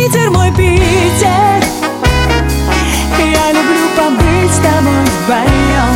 Питер, мой Питер, я люблю побыть с тобой вдвоем.